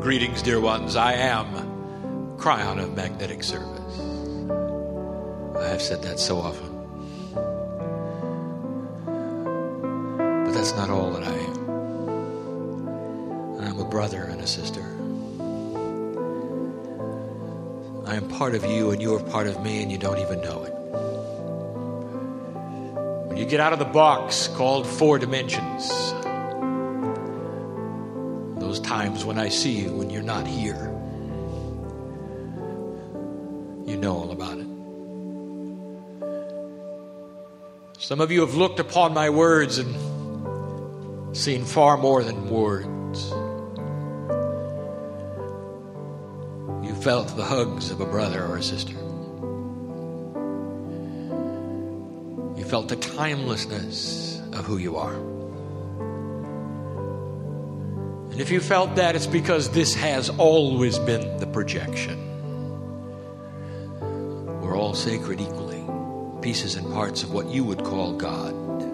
Greetings, dear ones. I am Cryon of Magnetic Service. I have said that so often. But that's not all that I am. I'm a brother and a sister. I am part of you and you are part of me and you don't even know it. When you get out of the box called 4 dimensions, those times when I see you when you're not here, you know all about it. Some of you have looked upon my words and seen far more than words. You felt the hugs of a brother or a sister. You felt the timelessness of who you are. And if you felt that, it's because this has always been the projection. We're all sacred equally, pieces and parts of what you would call God.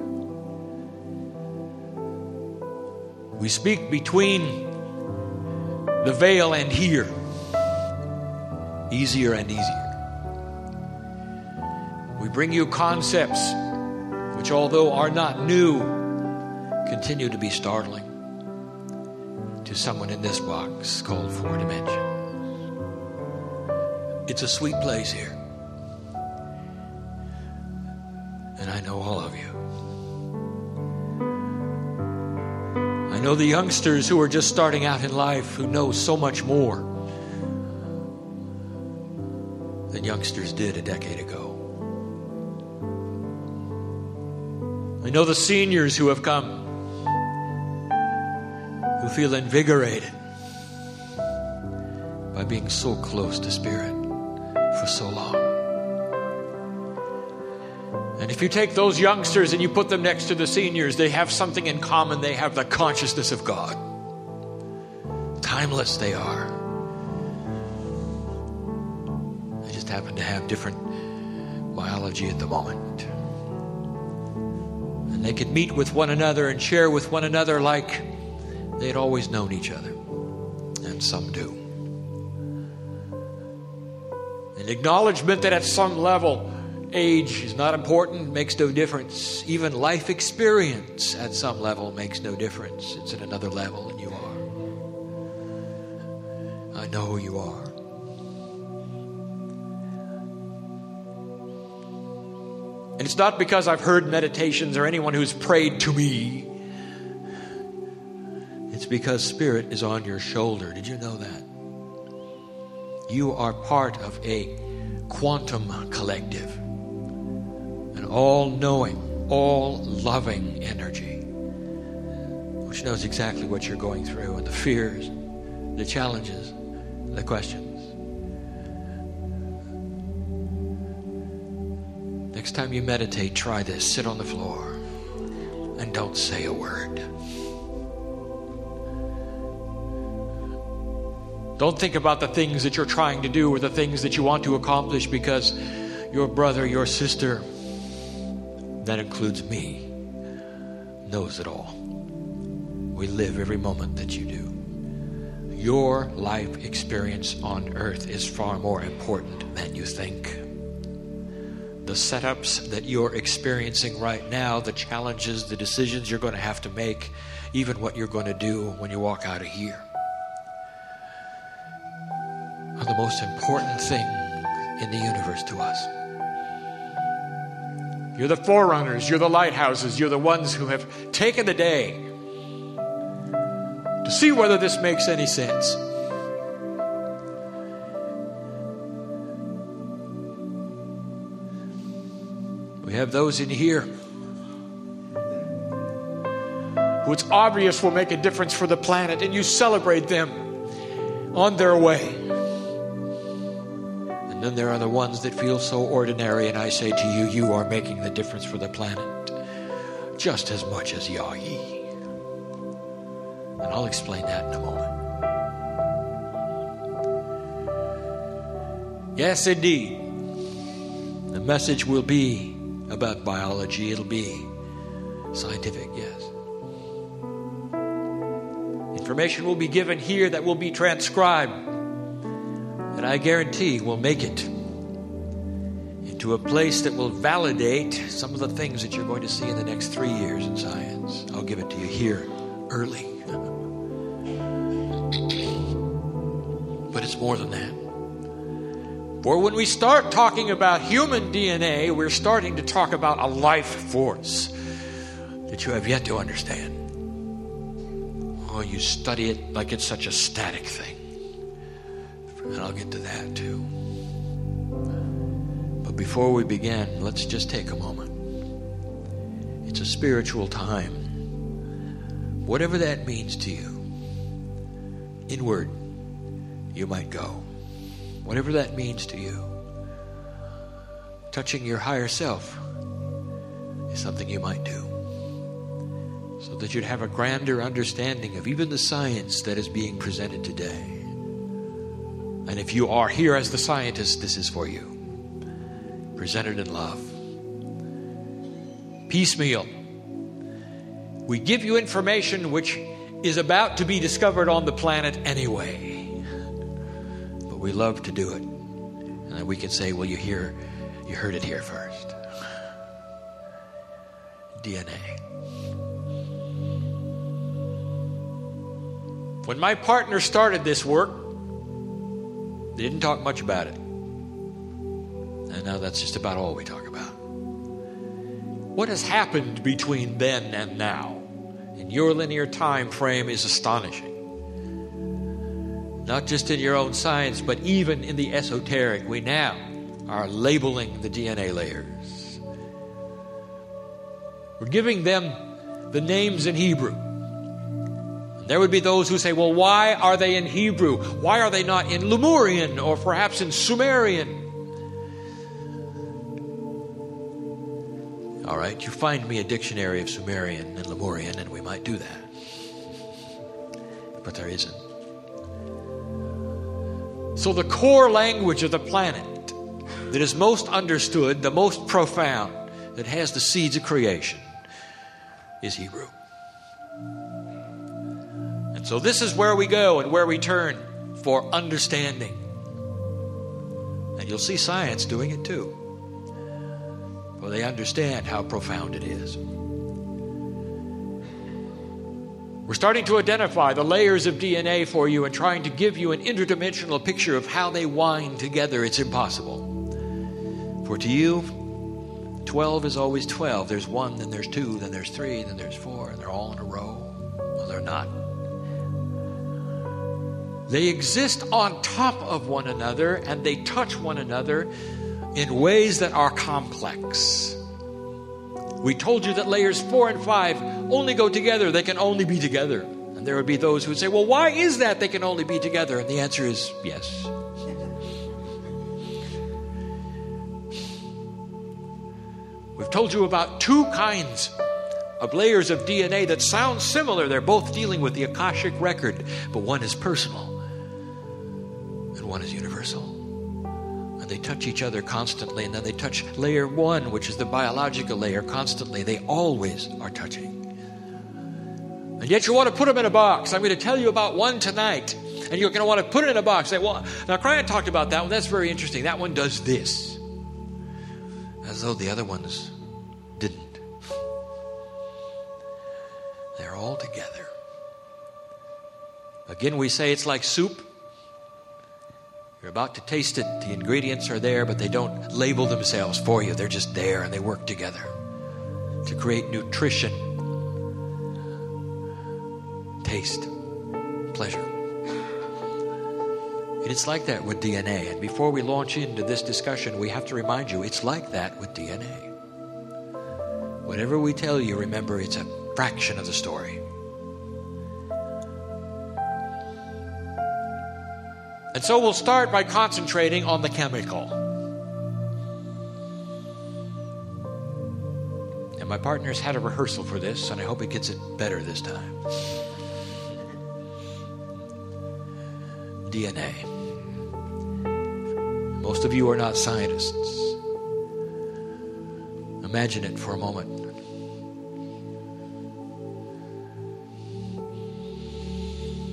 We speak between the veil and here, easier and easier. We bring you concepts which, although are not new, continue to be startling to someone in this box called 4 dimensions. It's a sweet place here. And I know all of you. I know the youngsters who are just starting out in life who know so much more than youngsters did a decade ago. I know the seniors who have come, who feel invigorated by being so close to Spirit for so long. And if you take those youngsters and you put them next to the seniors, they have something in common. They have the consciousness of God. Timeless they are. They just happen to have different biology at the moment. And they can meet with one another and share with one another like they'd always known each other. And some do. An acknowledgement that at some level, age is not important, makes no difference. Even life experience at some level makes no difference. It's at another level than you are. I know who you are. And it's not because I've heard meditations or anyone who's prayed to me. It's because Spirit is on your shoulder. Did you know that? You are part of a quantum collective. An all-knowing, all-loving energy, which knows exactly what you're going through and the fears, the challenges, the questions. Next time you meditate, try this. Sit on the floor and don't say a word. Don't think about the things that you're trying to do or the things that you want to accomplish, because your brother, your sister, that includes me, knows it all. We live every moment that you do. Your life experience on earth is far more important than you think. The setups that you're experiencing right now, the challenges, the decisions you're going to have to make, even what you're going to do when you walk out of here, are the most important thing in the universe to us. You're the forerunners, you're the lighthouses, you're the ones who have taken the day to see whether this makes any sense. We have those in here who it's obvious will make a difference for the planet, and you celebrate them on their way. And then there are the ones that feel so ordinary, and I say to you, you are making the difference for the planet just as much as Yahi. And I'll explain that in a moment. Yes, indeed. The message will be about biology. It'll be scientific, yes. Information will be given here that will be transcribed, and I guarantee will make it into a place that will validate some of the things that you're going to see in the next 3 years in science. I'll give it to you here early. But it's more than that. For when we start talking about human DNA, we're starting to talk about a life force that you have yet to understand. Oh, you study it like it's such a static thing. And I'll get to that too. But before we begin, let's just take a moment. It's a spiritual time. Whatever that means to you, inward, you might go. Whatever that means to you, touching your higher self is something you might do, so that you'd have a grander understanding of even the science that is being presented today. And if you are here as the scientist, this is for you. Presented in love. Piecemeal. We give you information which is about to be discovered on the planet anyway. But we love to do it. And then we can say, well, you heard it here first. DNA. When my partner started this work, they didn't talk much about it. And now that's just about all we talk about. What has happened between then and now in your linear time frame is astonishing. Not just in your own science, but even in the esoteric. We now are labeling the DNA layers. We're giving them the names in Hebrew. There would be those who say, well, why are they in Hebrew? Why are they not in Lemurian or perhaps in Sumerian? All right, you find me a dictionary of Sumerian and Lemurian, and we might do that. But there isn't. So the core language of the planet that is most understood, the most profound, that has the seeds of creation, is Hebrew. And so this is where we go and where we turn for understanding. And you'll see science doing it too. For they understand how profound it is. We're starting to identify the layers of DNA for you and trying to give you an interdimensional picture of how they wind together. It's impossible. For to you, 12 is always 12. There's 1, then there's 2, then there's 3, then there's 4, and they're all in a row. Well, they're not. They exist on top of one another, and they touch one another in ways that are complex. We told you that layers 4 and 5 only go together. They can only be together. And there would be those who would say, well, why is that they can only be together? And the answer is yes. We've told you about 2 kinds of layers of DNA that sound similar. They're both dealing with the Akashic record, but one is personal and one is universal. And they touch each other constantly, and then they touch layer 1, which is the biological layer, constantly. They always are touching. And yet you want to put them in a box. I'm going to tell you about one tonight, and you're going to want to put it in a box. Say, well, now Brian talked about that one. That's very interesting. That one does this. As though the other ones didn't. They're all together. Again, we say it's like soup. You're about to taste it. The ingredients are there, but they don't label themselves for you. They're just there, and they work together to create nutrition, taste, pleasure. And it's like that with DNA. And before we launch into this discussion, we have to remind you, it's like that with DNA. Whatever we tell you, remember, it's a fraction of the story. And so we'll start by concentrating on the chemical. And my partner's had a rehearsal for this, and I hope it gets it better this time. DNA. Most of you are not scientists. Imagine it for a moment.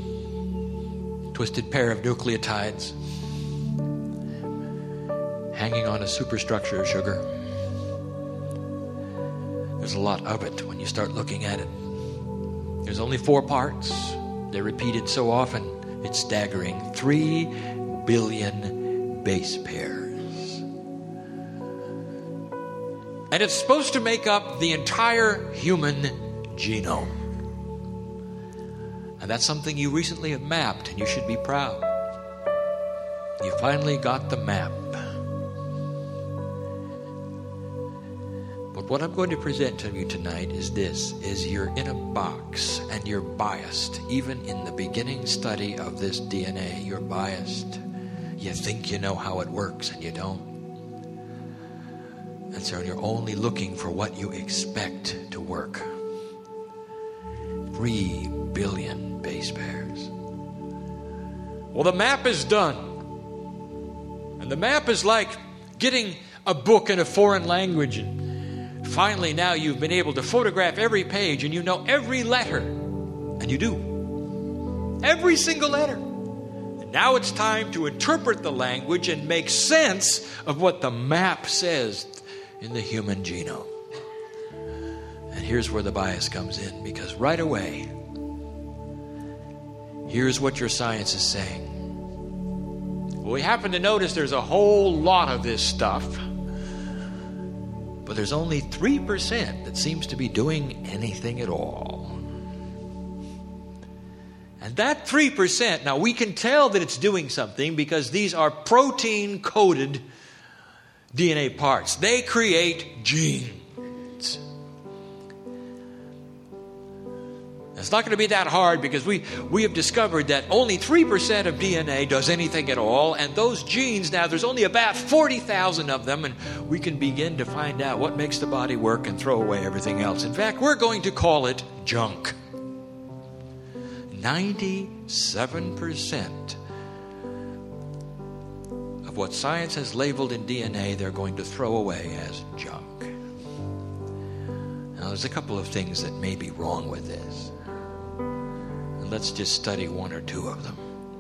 twisted pair of nucleotides hanging on a superstructure of sugar. There's a lot of it when you start looking at it. There's only 4 parts. They're repeated so often, it's staggering. 3 billion base pairs. And it's supposed to make up the entire human genome. And that's something you recently have mapped, and you should be proud. You finally got the map. But what I'm going to present to you tonight is this, is you're in a box and you're biased. Even in the beginning study of this DNA, you're biased. You think you know how it works and you don't. And so you're only looking for what you expect to work. 3 billion base pairs. Well, the map is done. And the map is like getting a book in a foreign language. And finally now you've been able to photograph every page and you know every letter. And you do. Every single letter. And now it's time to interpret the language and make sense of what the map says in the human genome. And here's where the bias comes in, because right away, here's what your science is saying. Well, we happen to notice there's a whole lot of this stuff, but there's only 3% that seems to be doing anything at all. And that 3%, now we can tell that it's doing something because these are protein-coded DNA parts. They create genes. It's not going to be that hard because we have discovered that only 3% of DNA does anything at all. And those genes, now there's only about 40,000 of them. And we can begin to find out what makes the body work and throw away everything else. In fact, we're going to call it junk. 97% of what science has labeled in DNA, they're going to throw away as junk. Now, there's a couple of things that may be wrong with this. And let's just study 1 or 2 of them.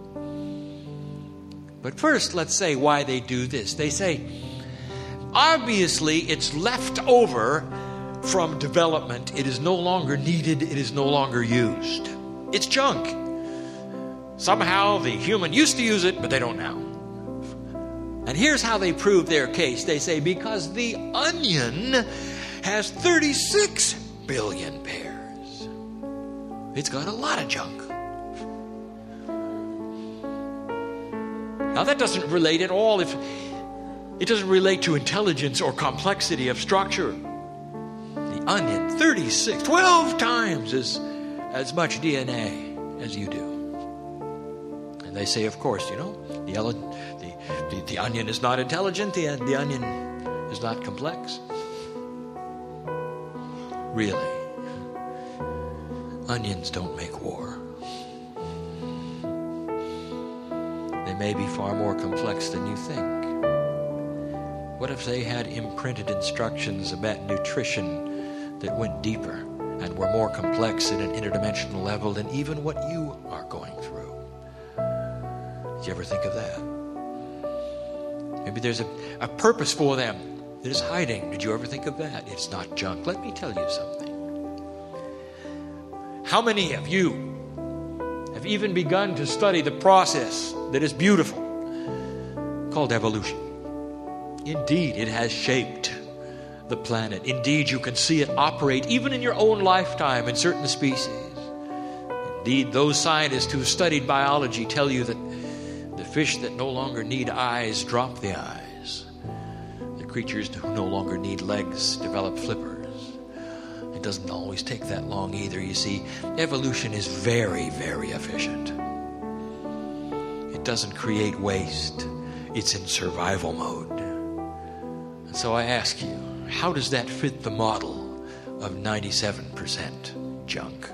But first, let's say why they do this. They say, obviously, it's left over from development. It is no longer needed. It is no longer used. It's junk. Somehow the human used to use it, but they don't now. And here's how they prove their case. They say because the onion has 36 billion pairs. It's got a lot of junk. Now that doesn't relate at all. If it doesn't relate to intelligence or complexity of structure. The onion, 36, 12 times as much DNA as you do. And they say, of course, the onion is not intelligent, the onion is not complex. Really, onions don't make war. They may be far more complex than you think. What if they had imprinted instructions about nutrition that went deeper and were more complex at an interdimensional level than even what you are going through? Did you ever think of that? Maybe there's a purpose for them that is hiding. Did you ever think of that? It's not junk. Let me tell you something. How many of you have even begun to study the process that is beautiful called evolution? Indeed, it has shaped the planet. Indeed, you can see it operate even in your own lifetime in certain species. Indeed, those scientists who studied biology tell you that the fish that no longer need eyes drop the eyes. The creatures who no longer need legs develop flippers. It doesn't always take that long either. You see, evolution is very, very efficient. It doesn't create waste. It's in survival mode. And so I ask you, how does that fit the model of 97% junk?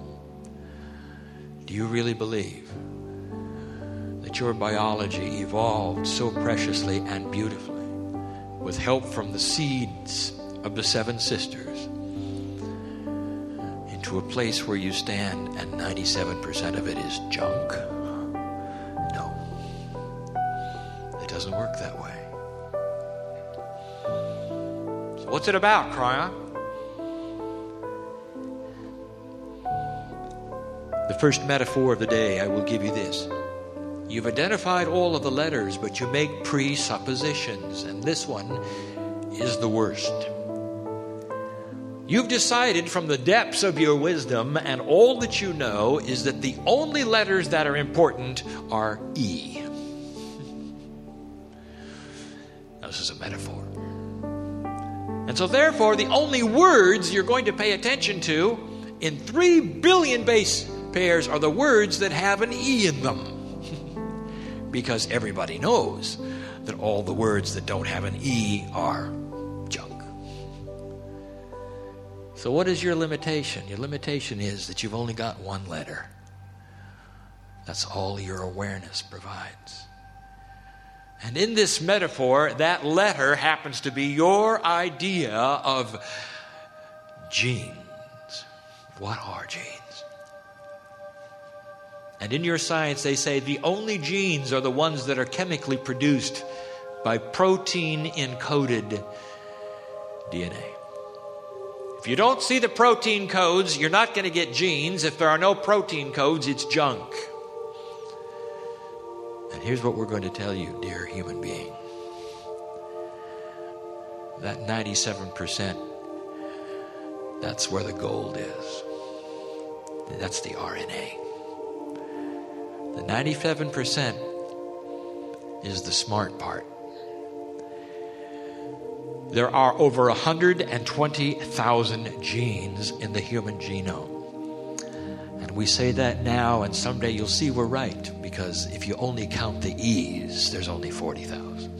Do you really believe that your biology evolved so preciously and beautifully with help from the seeds of the 7 sisters into a place where you stand and 97% of it is junk? doesn't work that way. So what's it about, Cryon? The first metaphor of the day, I will give you this. You've identified all of the letters, but you make presuppositions, and this one is the worst. You've decided from the depths of your wisdom, and all that you know is that the only letters that are important are E. Now, this is a metaphor. And so therefore, the only words you're going to pay attention to in 3 billion base pairs are the words that have an E in them. Because everybody knows that all the words that don't have an E are junk. So what is your limitation? Your limitation is that you've only got one letter. That's all your awareness provides. And in this metaphor, that letter happens to be your idea of genes. What are genes? And in your science, they say the only genes are the ones that are chemically produced by protein-encoded DNA. If you don't see the protein codes, you're not going to get genes. If there are no protein codes, it's junk. And here's what we're going to tell you, dear human being. That 97%, that's where the gold is. That's the RNA. The 97% is the smart part. There are over 120,000 genes in the human genome. And we say that now, and someday you'll see we're right, because if you only count the E's, there's only 40,000.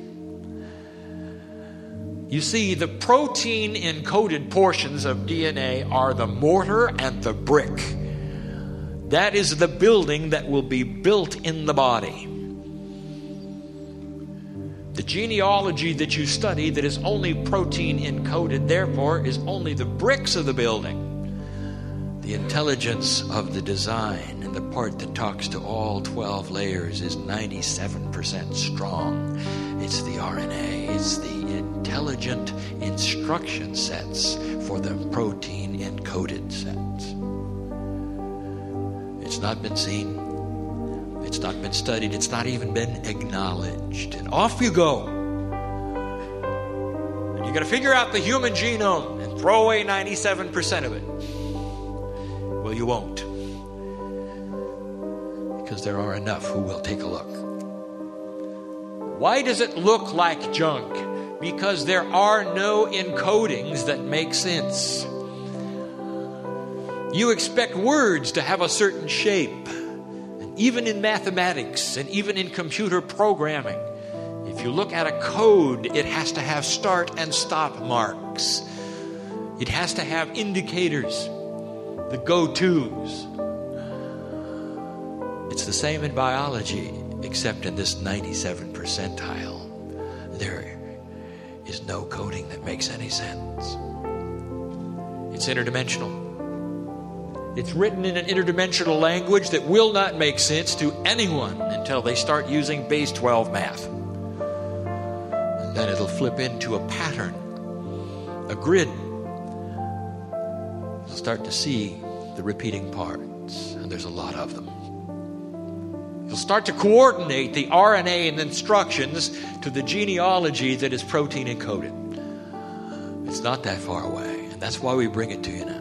You see, the protein-encoded portions of DNA are the mortar and the brick. That is the building that will be built in the body. The genealogy that you study that is only protein encoded, therefore, is only the bricks of the building. The intelligence of the design and the part that talks to all 12 layers is 97% strong. It's the RNA. It's the intelligent instruction sets for the protein encoded sets. It's not been seen. It's not been studied. It's not even been acknowledged. And off you go. And you're going to figure out the human genome and throw away 97% of it. Well, you won't. Because there are enough who will take a look. Why does it look like junk? Because there are no encodings that make sense. You expect words to have a certain shape. And even in mathematics and even in computer programming, if you look at a code, it has to have start and stop marks. It has to have indicators, the go-tos. It's the same in biology, except in this 97th percentile. There is no coding that makes any sense. It's interdimensional. It's written in an interdimensional language that will not make sense to anyone until they start using base 12 math. And then it'll flip into a pattern, a grid. You'll start to see the repeating parts, and there's a lot of them. You'll start to coordinate the RNA and instructions to the genealogy that is protein encoded. It's not that far away, and that's why we bring it to you now.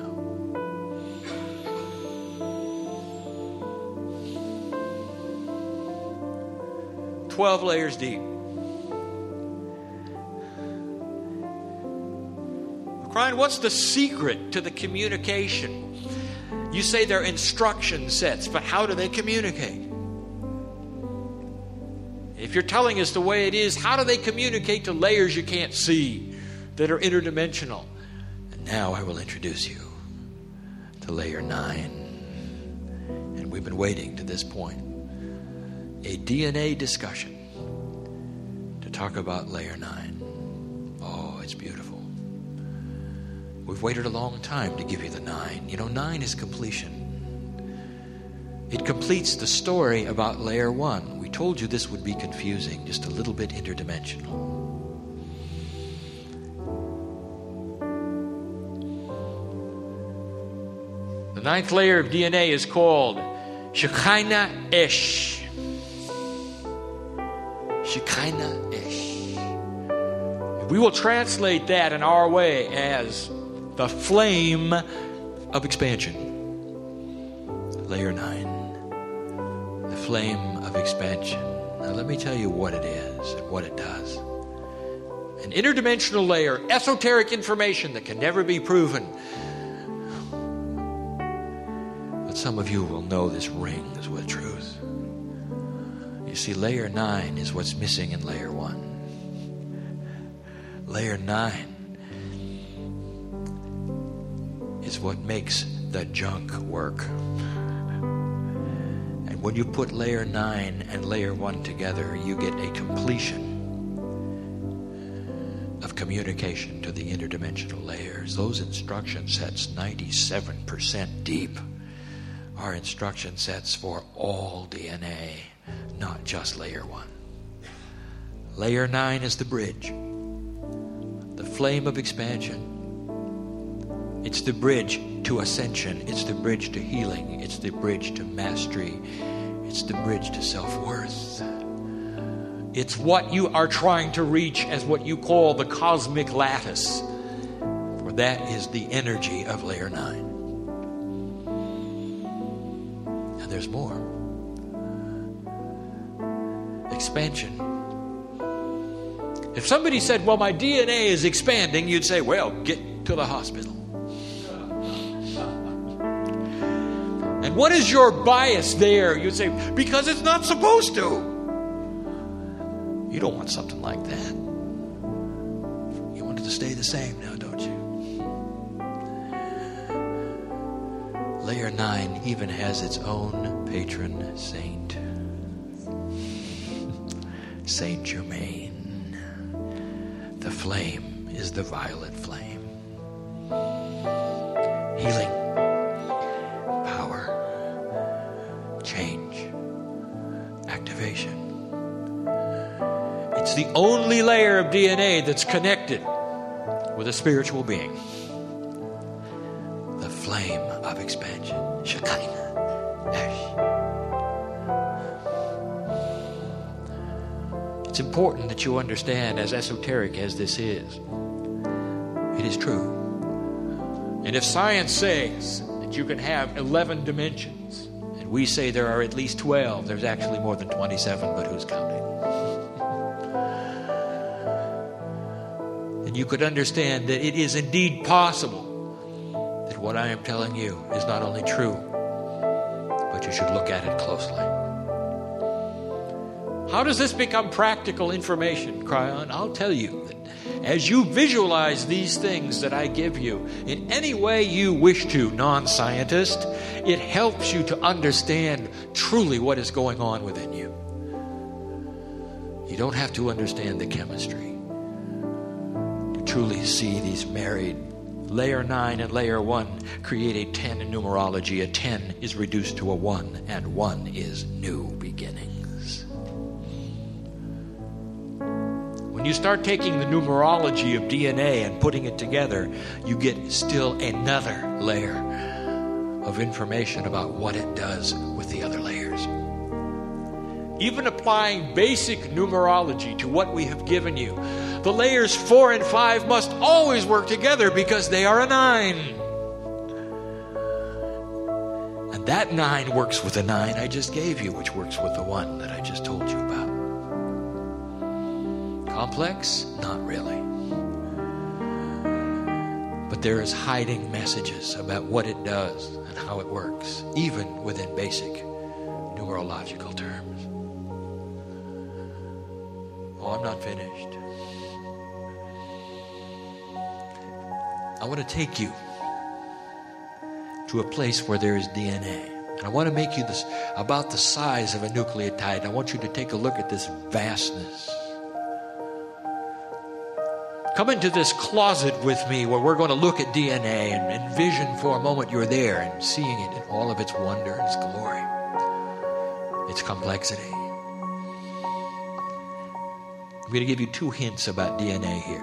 12 layers deep. Cryon, what's the secret to the communication? You say they're instruction sets, but how do they communicate? If you're telling us the way it is, how do they communicate to layers you can't see that are interdimensional? And now I will introduce you to layer 9. And we've been waiting to this point. A DNA discussion to talk about layer 9. Oh, it's beautiful. We've waited a long time to give you the 9. You know, 9 is completion. It completes the story about layer 1. We We told you this would be confusing, just a little bit interdimensional. The 9th layer of DNA is called Shekinah Esh. Shekinah Esh. We will translate that in our way as the flame of expansion. Layer 9. The flame of expansion. Now let me tell you what it is and what it does. An interdimensional layer, esoteric information that can never be proven. But some of you will know this rings with truth. You see, layer 9 is what's missing in layer 1. Layer 9 is what makes the junk work. And when you put layer 9 and layer 1 together, you get a completion of communication to the interdimensional layers. Those instruction sets, 97% deep, are instruction sets for all DNA, not just layer 1. Layer 9 is the bridge, the flame of expansion. It's the bridge to ascension. It's the bridge to healing. It's the bridge to mastery. It's the bridge to self-worth. It's what you are trying to reach as what you call the cosmic lattice. For that is the energy of layer 9. And there's more. Expansion. If somebody said, well, my DNA is expanding, you'd say, well, get to the hospital. And what is your bias there? You'd say, because it's not supposed to. You don't want something like that. You want it to stay the same now, don't you? Layer 9 even has its own patron saint. Saint Germain. The flame is the violet flame. Healing. Change, activation. It's the only layer of DNA that's connected with a spiritual being. The flame of expansion. Shekinah. Esh. It's important that you understand, as esoteric as this is, it is true. And if science says that you can have 11 dimensions, we say there are at least 12. There's actually more than 27, but who's counting? And you could understand that it is indeed possible that what I am telling you is not only true, but you should look at it closely. How does this become practical information, Cryon? I'll tell you that as you visualize these things that I give you in any way you wish to, non-scientist, it helps you to understand truly what is going on within you. You don't have to understand the chemistry to truly see these married. Layer 9 and layer 1 create a 10 in numerology. A 10 is reduced to a 1, and 1 is new beginnings. When you start taking the numerology of DNA and putting it together, you get still another layer of information about what it does with the other layers. Even applying basic numerology to what we have given you, the layers 4 and 5 must always work together because they are a 9. And that 9 works with the 9 I just gave you, which works with the 1 that I just told you about. Complex? Not really. But there is hiding messages about what it does and how it works, even within basic numerological terms. Oh, I'm not finished. I want to take you to a place where there is DNA. And I want to make you this about the size of a nucleotide. I want you to take a look at this vastness. Come into this closet with me where we're going to look at DNA and envision for a moment you're there and seeing it in all of its wonder and its glory, its complexity. I'm going to give you 2 hints about DNA here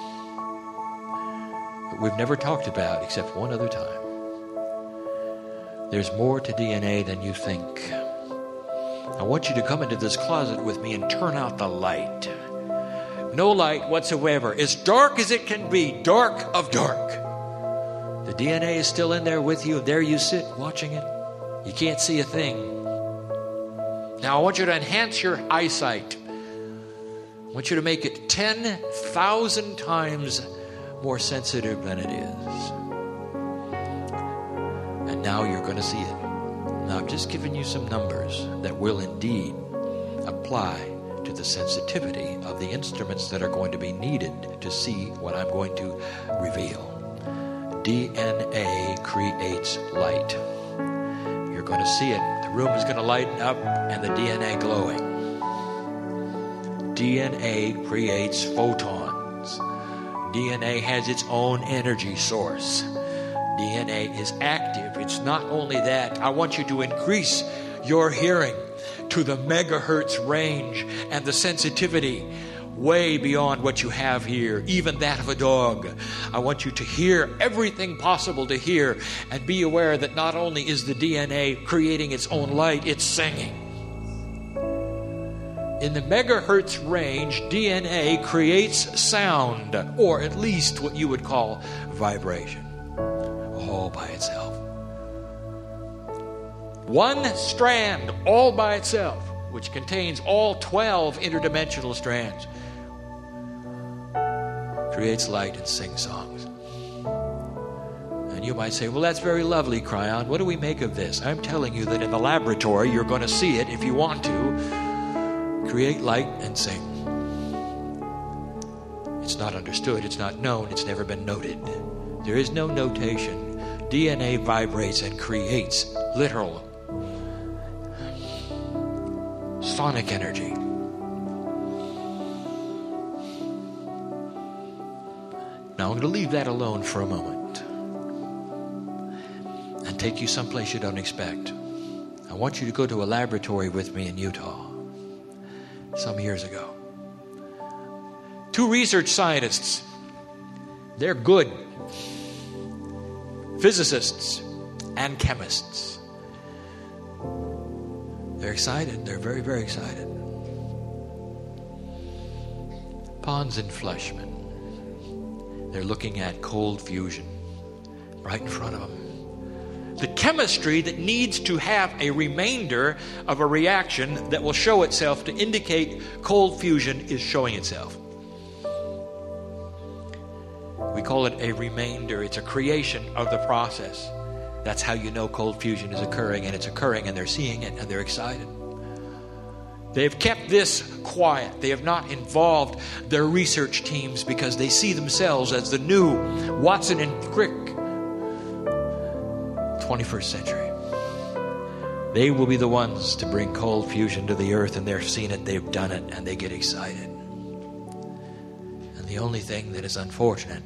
that we've never talked about except one other time. There's more to DNA than you think. I want you to come into this closet with me and turn out the light. No light whatsoever. As dark as it can be, dark of dark. The DNA is still in there with you. There you sit watching it. You can't see a thing. Now I want you to enhance your eyesight. I want you to make it 10,000 times more sensitive than it is. And now you're going to see it. Now I've just given you some numbers that will indeed apply to the sensitivity of the instruments that are going to be needed to see what I'm going to reveal. DNA creates light. You're going to see it. The room is going to lighten up and the DNA glowing. DNA creates photons. DNA has its own energy source. DNA is active. It's not only that. I want you to increase your hearing to the megahertz range and the sensitivity way beyond what you have here, even that of a dog. I want you to hear everything possible to hear and be aware that not only is the DNA creating its own light, it's singing. In the megahertz range, DNA creates sound, or at least what you would call vibration, all by itself. One strand all by itself, which contains all 12 interdimensional strands, creates light and sings songs. And you might say, well, that's very lovely, Cryon. What do we make of this? I'm telling you that in the laboratory, you're going to see it if you want to. Create light and sing. It's not understood. It's not known. It's never been noted. There is no notation. DNA vibrates and creates literal sonic energy. Now I'm going to leave that alone for a moment and take you someplace you don't expect. I want you to go to a laboratory with me in Utah some years ago. 2 research scientists. They're good physicists and chemists. They're excited. They're very, very excited. Pons and Fleischmann. They're looking at cold fusion right in front of them. The chemistry that needs to have a remainder of a reaction that will show itself to indicate cold fusion is showing itself. We call it a remainder. It's a creation of the process. That's how you know cold fusion is occurring, and it's occurring, and they're seeing it, and they're excited. They have kept this quiet. They have not involved their research teams because they see themselves as the new Watson and Crick 21st century. They will be the ones to bring cold fusion to the earth, and they've seen it, they've done it, and they get excited. And the only thing that is unfortunate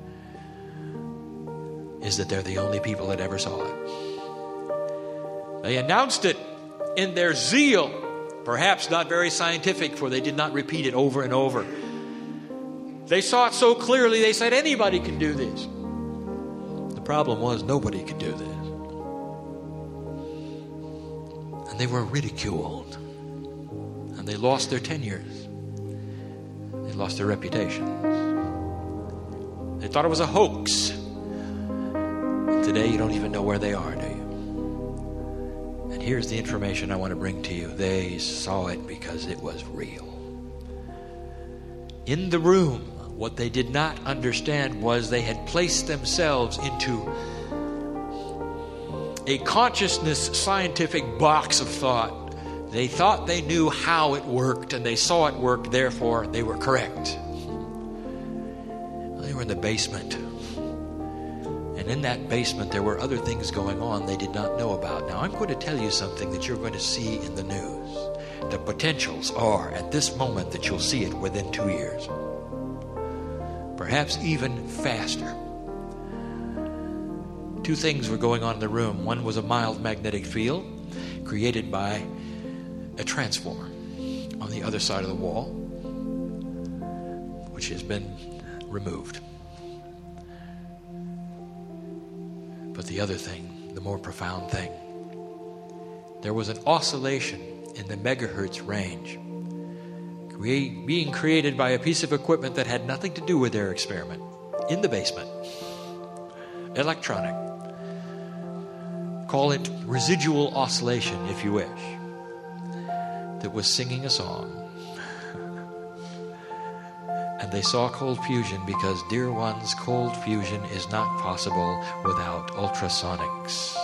is that they're the only people that ever saw it. They announced it in their zeal, perhaps not very scientific, for they did not repeat it over and over. They saw it so clearly, they said anybody can do this. The problem was nobody could do this. And they were ridiculed. And they lost their tenures. They lost their reputations. They thought it was a hoax. Today, you don't even know where they are, do you? And here's the information I want to bring to you. They saw it because it was real. In the room, what they did not understand was they had placed themselves into a consciousness scientific box of thought. They thought they knew how it worked, and they saw it work, therefore they were correct. They were in the basement. And in that basement, there were other things going on they did not know about. Now, I'm going to tell you something that you're going to see in the news. The potentials are, at this moment, that you'll see it within 2 years. Perhaps even faster. 2 things were going on in the room. One was a mild magnetic field created by a transformer on the other side of the wall. which has been removed. But the other thing, the more profound thing, there was an oscillation in the megahertz range being created by a piece of equipment that had nothing to do with their experiment in the basement. Electronic. Call it residual oscillation if you wish. That was singing a song. And they saw cold fusion because, dear ones, cold fusion is not possible without ultrasonics.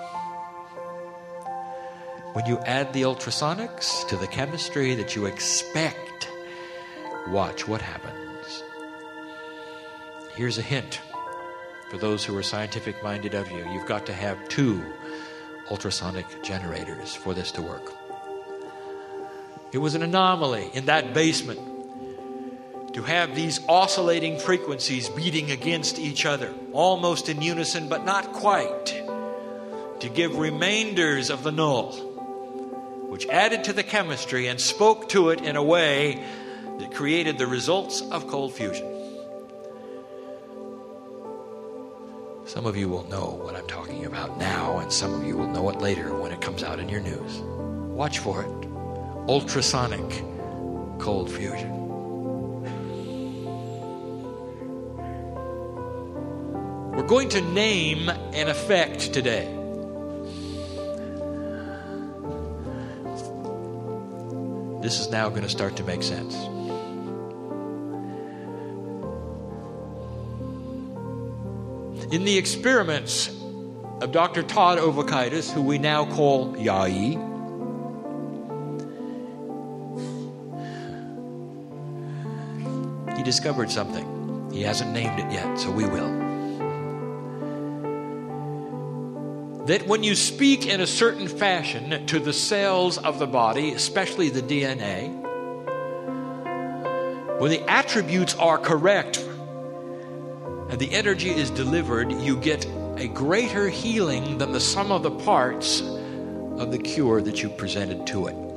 When you add the ultrasonics to the chemistry that you expect, watch what happens. Here's a hint for those who are scientific-minded of you. You've got to have 2 ultrasonic generators for this to work. It was an anomaly in that basement to have these oscillating frequencies beating against each other, almost in unison, but not quite, to give remainders of the null, which added to the chemistry and spoke to it in a way that created the results of cold fusion. Some of you will know what I'm talking about now, and some of you will know it later when it comes out in your news. Watch for it. Ultrasonic cold fusion. We're going to name an effect today. This is now going to start to make sense. In the experiments of Dr. Todd Ovakaitis, who we now call Yai, he discovered something. He hasn't named it yet, so we will. That when you speak in a certain fashion to the cells of the body, especially the DNA, when the attributes are correct and the energy is delivered, you get a greater healing than the sum of the parts of the cure that you presented to it.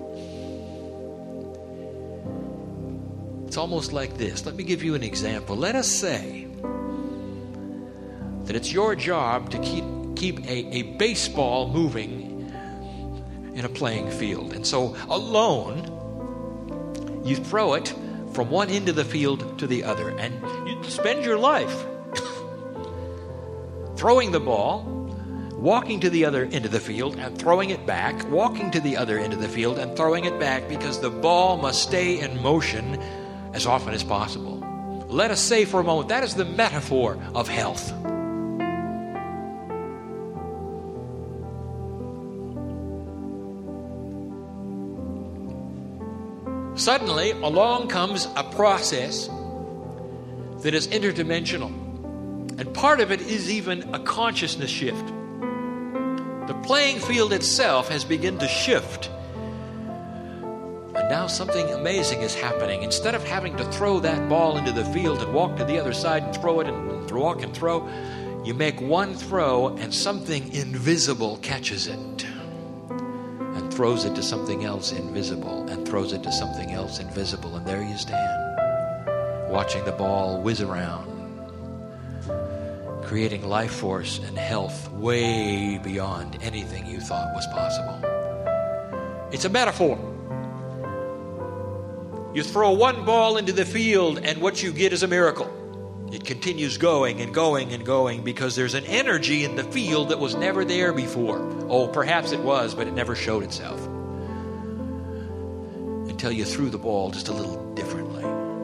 It's almost like this. Let me give you an example. Let us say that it's your job to keep a baseball moving in a playing field. And so alone, you throw it from one end of the field to the other. And you spend your life throwing the ball, walking to the other end of the field and throwing it back, walking to the other end of the field and throwing it back, because the ball must stay in motion as often as possible. Let us say for a moment, that is the metaphor of health. Suddenly, along comes a process that is interdimensional. And part of it is even a consciousness shift. The playing field itself has begun to shift. And now something amazing is happening. Instead of having to throw that ball into the field and walk to the other side and throw it and walk and throw, you make one throw and something invisible catches it. Throws it to something else invisible, and throws it to something else invisible, and there you stand, watching the ball whiz around, creating life force and health way beyond anything you thought was possible. It's a metaphor. You throw one ball into the field, and what you get is a miracle. It continues going and going and going because there's an energy in the field that was never there before. Oh, perhaps it was, but it never showed itself until you threw the ball just a little differently.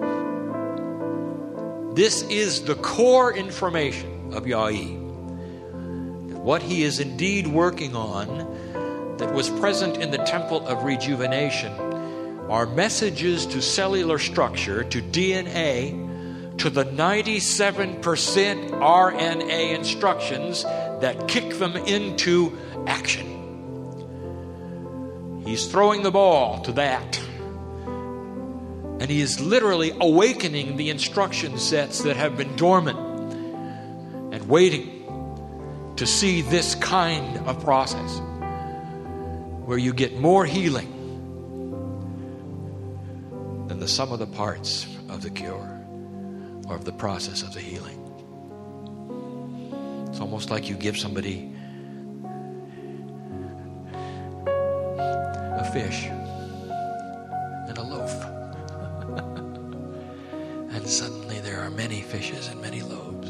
This is the core information of Yai. What he is indeed working on that was present in the temple of rejuvenation are messages to cellular structure, to DNA, to the 97% RNA instructions that kick them into action. He's throwing the ball to that. And he is literally awakening the instruction sets that have been dormant and waiting to see this kind of process where you get more healing than the sum of the parts of the cure. or of the process of the healing. It's almost like you give somebody a fish and a loaf. And suddenly there are many fishes and many loaves.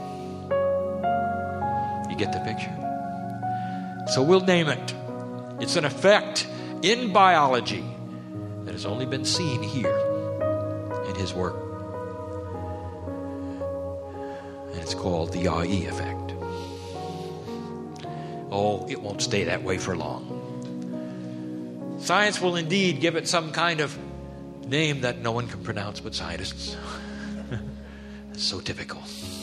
You get the picture? So we'll name it. It's an effect in biology that has only been seen here in his work. And it's called the Yahi effect. Oh, it won't stay that way for long. Science will indeed give it some kind of name that no one can pronounce but scientists. It's so typical.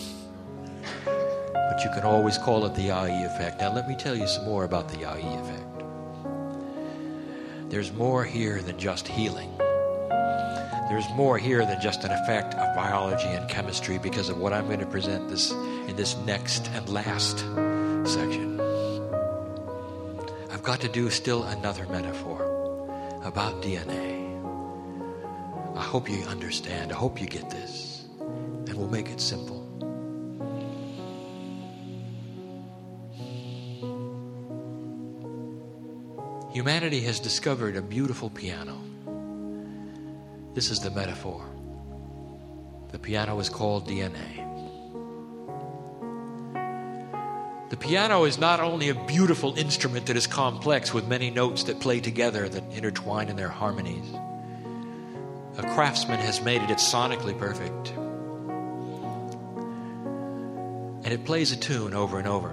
But you can always call it the Yahi effect. Now let me tell you some more about the Yahi effect. There's more here than just healing. There's more here than just an effect of biology and chemistry because of what I'm going to present in this next and last section. I've got to do still another metaphor about DNA. I hope you understand. I hope you get this. And we'll make it simple. Humanity has discovered a beautiful piano. This is the metaphor. The piano is called DNA. The piano is not only a beautiful instrument that is complex with many notes that play together, that intertwine in their harmonies. A craftsman has made it. It's sonically perfect. And it plays a tune over and over.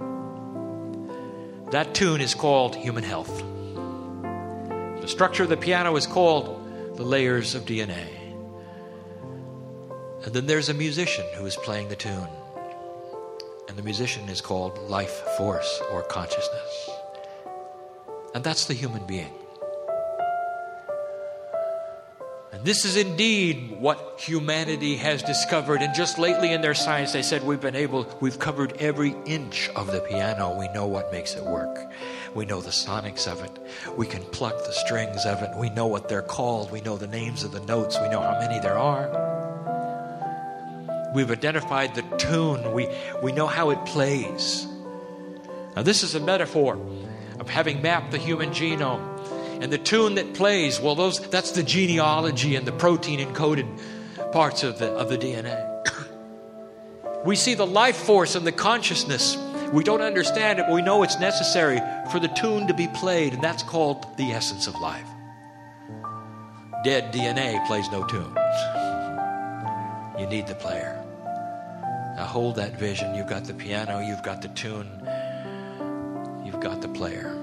That tune is called human health. The structure of the piano is called the layers of DNA. And then there's a musician who is playing the tune. And the musician is called life force or consciousness. And that's the human being. And this is indeed what humanity has discovered. And just lately in their science, they said we've covered every inch of the piano. We know what makes it work. We know the sonics of it. We can pluck the strings of it. We know what they're called. We know the names of the notes. We know how many there are. We've identified the tune. We know how it plays. Now this is a metaphor of having mapped the human genome. And the tune that plays, well, that's the genealogy and the protein encoded parts of the DNA. We see the life force and the consciousness. We don't understand it, but we know it's necessary for the tune to be played, and that's called the essence of life. Dead DNA plays no tunes. You need the player. Now hold that vision. You've got the piano, you've got the tune, you've got the player.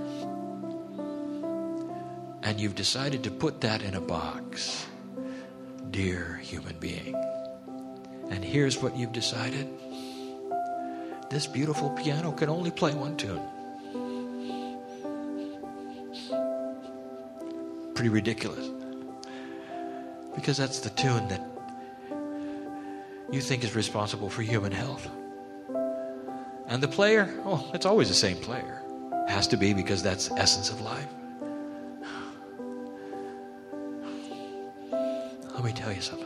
And you've decided to put that in a box. Dear human being. And here's what you've decided. This beautiful piano can only play one tune. Pretty ridiculous. Because that's the tune that you think is responsible for human health. And the player, it's always the same player. Has to be, because that's the essence of life. Let me tell you something.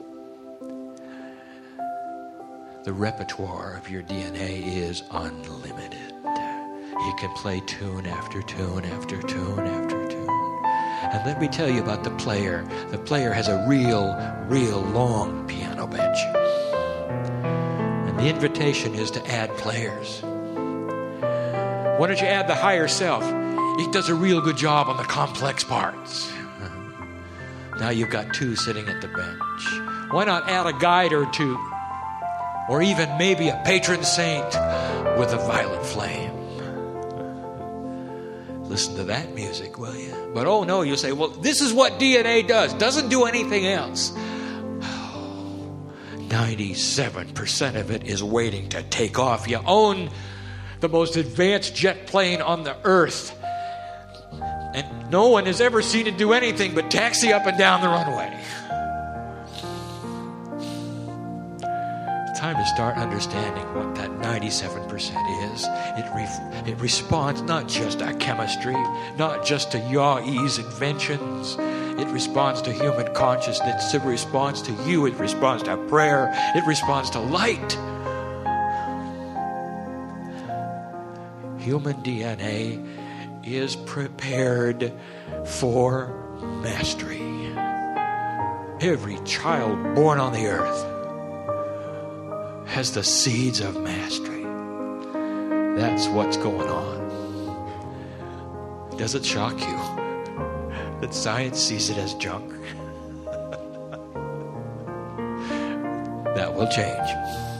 The repertoire of your DNA is unlimited. You can play tune after tune after tune after tune. And let me tell you about the player. The player has a real long piano bench. And the invitation is to add players. Why don't you add the higher self? He does a real good job on the complex parts. Now you've got two sitting at the bench. Why not add a guide or two? Or even maybe a patron saint with a violet flame. Listen to that music, will you? But oh no, you'll say, well, this is what DNA does. Doesn't do anything else. 97% of it is waiting to take off. You own the most advanced jet plane on the earth. And no one has ever seen it do anything but taxi up and down the runway. It's time to start understanding what that 97% is. It responds not just to chemistry, not just to Yahi's inventions. It responds to human consciousness. It responds to you. It responds to prayer. It responds to light. Human DNA is prepared for mastery. Every child born on the earth has the seeds of mastery. That's what's going on. Does it shock you that science sees it as junk? That will change.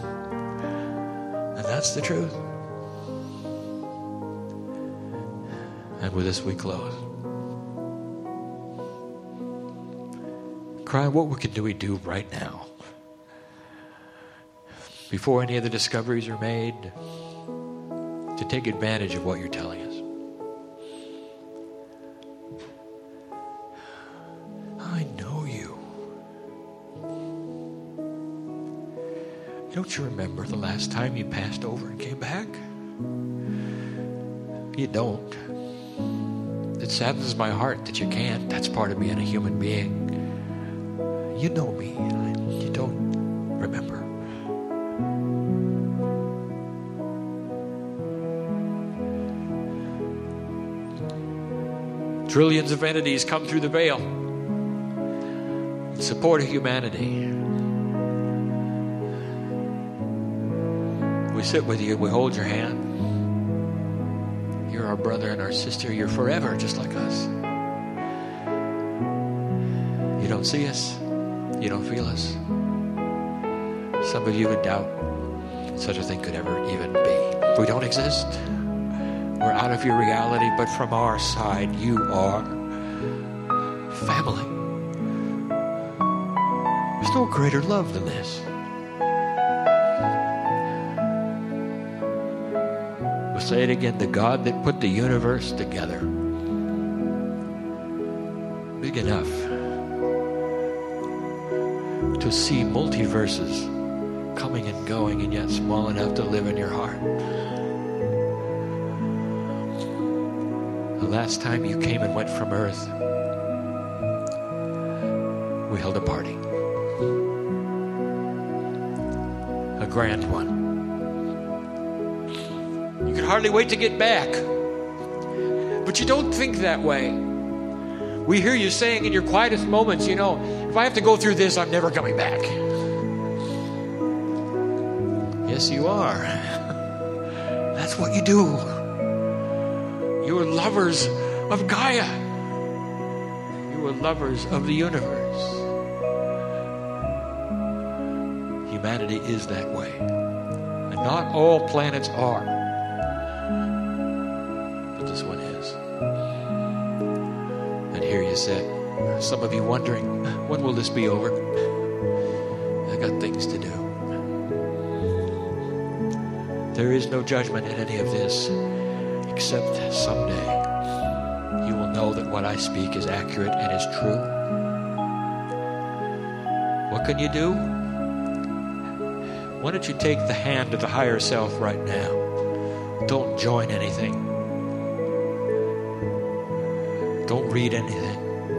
And that's the truth. And with this we close. Cry, what do we do right now? Before any of the discoveries are made, to take advantage of what you're telling us. I know you. Don't you remember the last time you passed over and came back? You don't. It saddens my heart that you can't. That's part of being a human being. You know me. You don't remember. Trillions of entities come through the veil in support of humanity. We sit with you. We hold your hand. You're our brother and our sister. You're forever just like us. You don't see us. You don't feel us. Some of you would doubt such a thing could ever even be. We don't exist. We're out of your reality, but from our side, you are family. There's no greater love than this. We'll say it again, the God that put the universe together, big enough to see multiverses coming and going, and yet small enough to live in your heart. The last time you came and went from earth, we held a party. A grand one. You could hardly wait to get back. But you don't think that way. We hear you saying in your quietest moments, you know, if I have to go through this, I'm never coming back. Yes, you are. That's what you do. You are lovers of Gaia. You are lovers of the universe. Humanity is that way. And not all planets are. But this one is. And here you sit. Some of you wondering, when will this be over? I got things to do. There is no judgment in any of this, except someday you will know that what I speak is accurate and is true. What can you do? Why don't you take the hand of the higher self right now? Don't join anything. Don't read anything.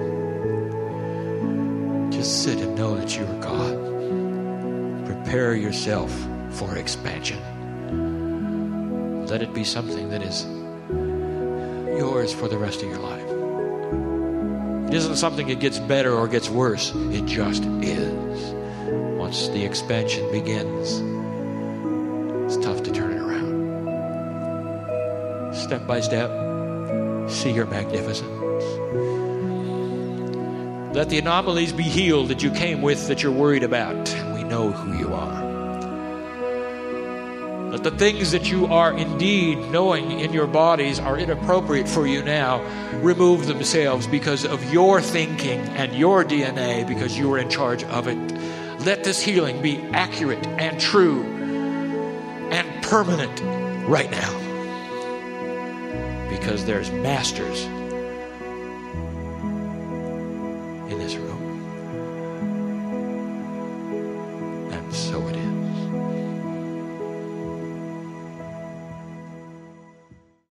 Just sit and know that you are God. Prepare yourself for expansion. Let it be something that is yours for the rest of your life. It isn't something that gets better or gets worse. It just is. Once the expansion begins, it's tough to turn it around. Step by step, see your magnificence. Let the anomalies be healed that you came with, that you're worried about. And we know who you are. Let the things that you are indeed knowing in your bodies are inappropriate for you now remove themselves because of your thinking and your DNA, because you are in charge of it. Let this healing be accurate and true and permanent right now, because there's masters in this room. And so it is.